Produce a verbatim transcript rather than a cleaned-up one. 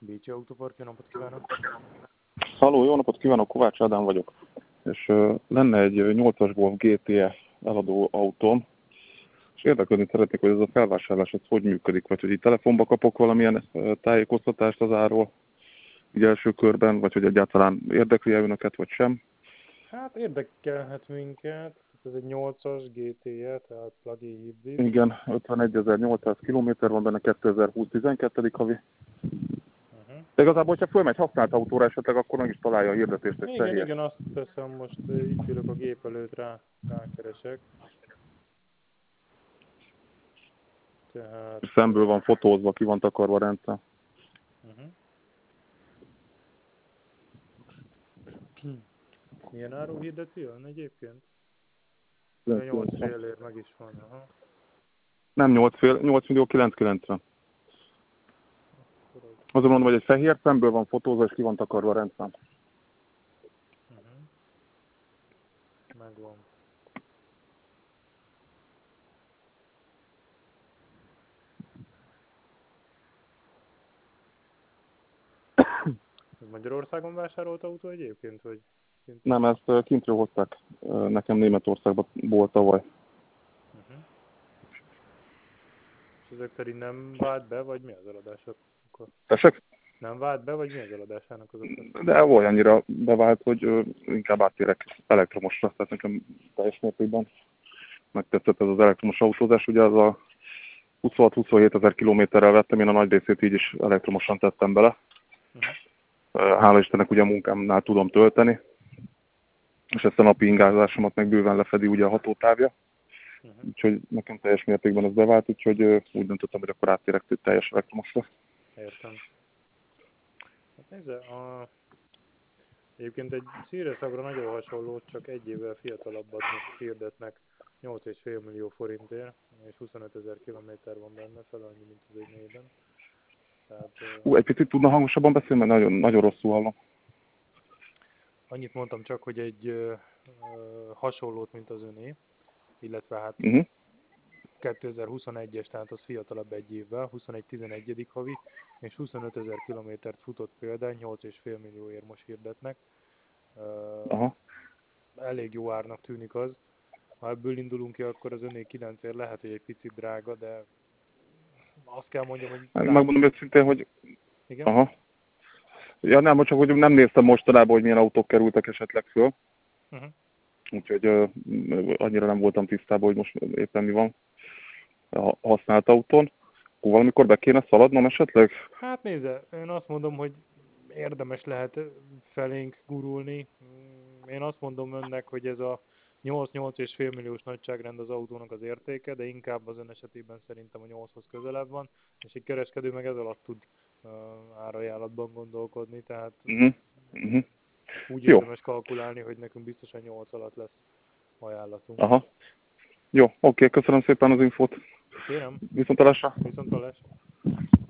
Bécsi Autópark, jó napot kívánok! Halló, jó napot kívánok, Kovács Ádám vagyok. És uh, lenne egy nyolcas Golf gé té e eladó autóm, és érdeklődni szeretnék, hogy ez a felvásárlás ez hogy működik, vagy hogy így telefonba kapok valamilyen uh, tájékoztatást az árról, így első körben, vagy hogy egyáltalán érdekli-e önöket, vagy sem. Hát érdekelhet minket, ez egy nyolcas gé té e, tehát plug-in hibrid. Igen, ötvenegyezer-nyolcszáz kilométer van benne, kétezer-húsz tizenkettedik havi. Uh-huh. De igazából, hogyha fölmegy használt autóra esetleg, akkor meg is találja a hirdetést, hogy Igen, fehér. igen, azt teszem, most eh, itt ülök a gép előtt, rá, rákeresek. Tehát... Szemből van fotózva, ki van takarva a rendszer. Uh-huh. Milyen áru hirdeti ön egyébként? Ja, nyolc félért meg is van, aha. Nem nyolc fél, nyolc millió kilencszázkilencven. Azon mondom, hogy egy fehér szemből van fotózva, és ki van takarva a rendszám. Uh-huh. Megvan. Ez Magyarországon vásárolt autó egyébként, vagy? Kint? Nem, ezt kintről hozták. Nekem Németországban volt tavaly. Uh-huh. És ezek szerint nem vált be, vagy mi az eladások? Tessék? Nem vált be, vagy mi az eladásának az oka? De olyannyira bevált, hogy inkább áttérek elektromosra, tehát nekem teljes mértékben megtetszett ez az elektromos autózás. Ugye az a huszonhat-huszonhét ezer kilométerrel vettem, én a nagy részét így is elektromosan tettem bele. Uh-huh. Hála Istennek ugye a munkámnál tudom tölteni, és ezt a napi ingázásomat meg bőven lefedi ugye a hatótávja. Uh-huh. Úgyhogy nekem teljes mértékben ez bevált, úgyhogy úgy döntöttem, hogy akkor áttérek teljes elektromosra. Értem. Hát nézze, a... egyébként egy szíreszagra nagyon hasonló, csak egy évvel fiatalabbat most hirdetnek nyolc egész öt millió forintért, és huszonöt ezer kilométer van benne, fel annyi, mint az egy négyen. Tehát... Hú, egy picit tudna hangosabban beszélni, mert nagyon, nagyon rosszul hallom. Annyit mondtam csak, hogy egy ö, ö, hasonlót, mint az öné, illetve hát Uh-huh. kétezer-huszonegyes, tehát az fiatalabb egy évvel, huszonegy tizenegyedik havi, és huszonöt ezer kilométert futott példány, nyolc egész öt millióért most hirdetnek. Uh, Aha. elég jó árnak tűnik az. Ha ebből indulunk ki, akkor az öné kilencért lehet, hogy egy picit drága, de azt kell mondjam, hogy... Lát... Megmondom őszintén, hogy... Igen? Aha. Ja nem, csak hogy nem néztem mostanában, hogy milyen autók kerültek esetleg föl. Uh-huh. Úgyhogy uh, annyira nem voltam tisztában, hogy most éppen mi van a használt autón. Akkor valamikor be kéne szaladnom esetleg? Hát nézze, én azt mondom, hogy érdemes lehet felénk gurulni. Én azt mondom önnek, hogy ez a nyolc-nyolc egész öt milliós nagyságrend az autónak az értéke, de inkább az ön esetében szerintem a nyolchoz közelebb van, és egy kereskedő meg ez alatt tud uh, árajánlatban gondolkodni, tehát Uh-huh. Uh-huh. úgy Jó. érdemes kalkulálni, hogy nekünk biztosan nyolc alatt lesz ajánlatunk. Aha. Jó, oké, köszönöm szépen az infót. Kérem. Viszontlátásra. Viszontlátásra.